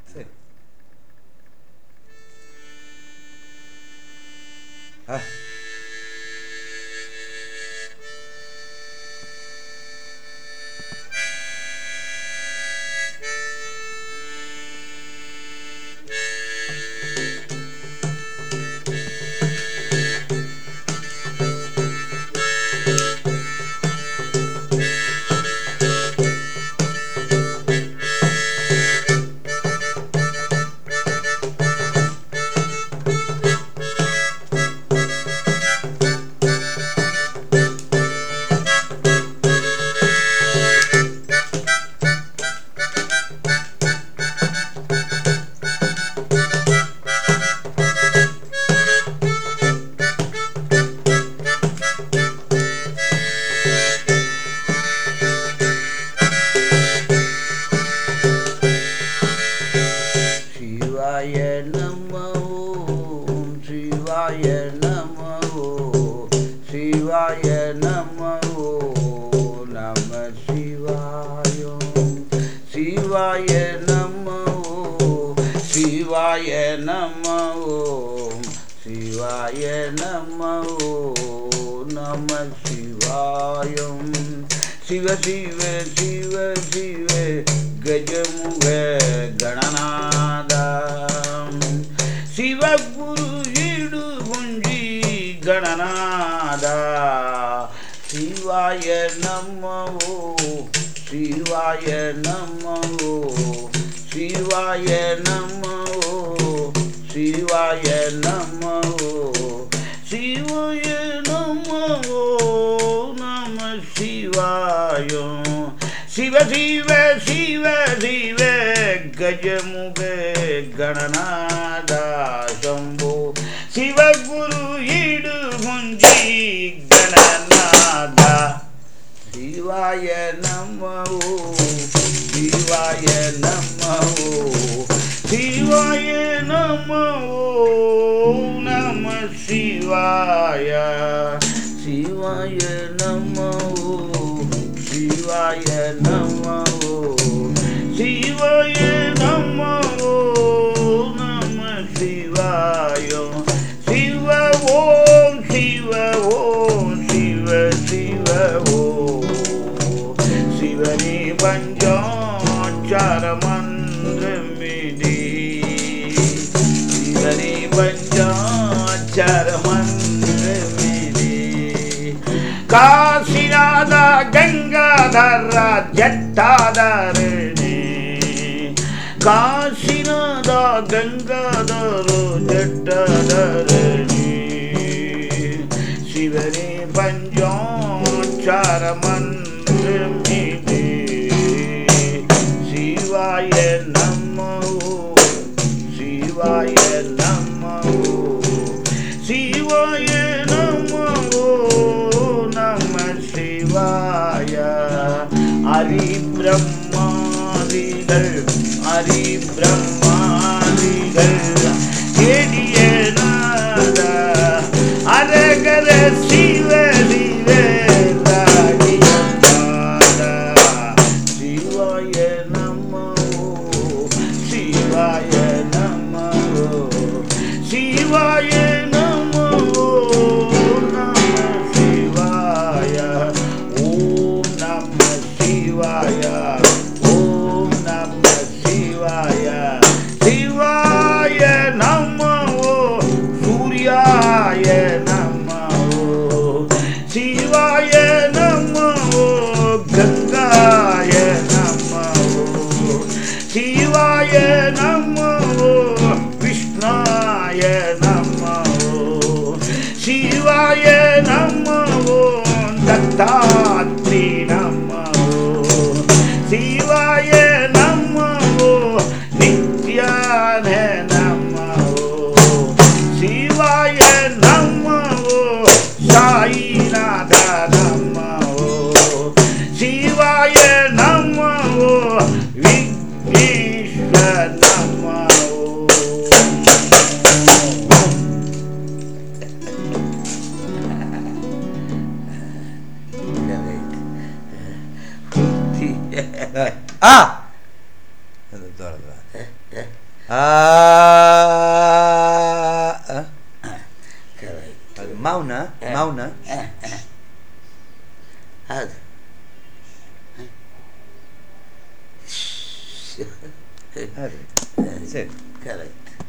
சரி. शिव शिव शिव शिव गजमुख गणनाद शिव गुरु इडु गुंजी गणनाद शिवाय नमो शिवाय नमो शिवाय नमो शिवाय नमो शिवाय नमो नमः शिवाय शिव शिव शिव शिव गजमुख गणनाद शंभो शिव गुरु इडु गुंजी गणनाद शिवाय नमो शिवाय नमो शिवाय नमो नमः शिवाय शिवाय नमो शिवाय नमो शिवाय नमो नमः शिवाय शिव ओम शिव शिव शिव ओम शिवनी पंचाक्षर मंत्र मिदी शिवनी पंचाक्षर मंत्र मिदी काशीनाथ गंगाधर जटाधरणी काशीनाथ गंगाधर जटाधरणी शिवने पंचाक्षर मंत्र मिदी शिवाय नमो शिवाय नमो शिवाय नमो नमः शिवाय हरि ब्रह्मादिகள் हरि ब्रह्मादिகள் கேடியநாத அரகர சிவ சிவ ராஜியநாத சிவாய நமோ சிவாய நமோ சிவாய நமோ நமः சிவாய ஓம் நமः சிவாய ஓம் நமः சிவாய சிவாய நமோ சூர்யாய நமோ சிவாய நமோ கங்காய நமோ சிவாய நமோ விஷ்ணாய நமோ சிவாய நமோ தத்தாத்ரி நமோ சிவாய நமோ நித்யான நமோ சிவாய நமோ சாயிநாத நமோ சிவாய நமோ விக்னேஸ்வர நமோ ಅದು ದೊಡ್ಡದು. ಅದು ಮೌನ ಮೌನ. ಹೌದು. ಅದೇ ಸರಿ. ಕರೆಕ್ಟ್.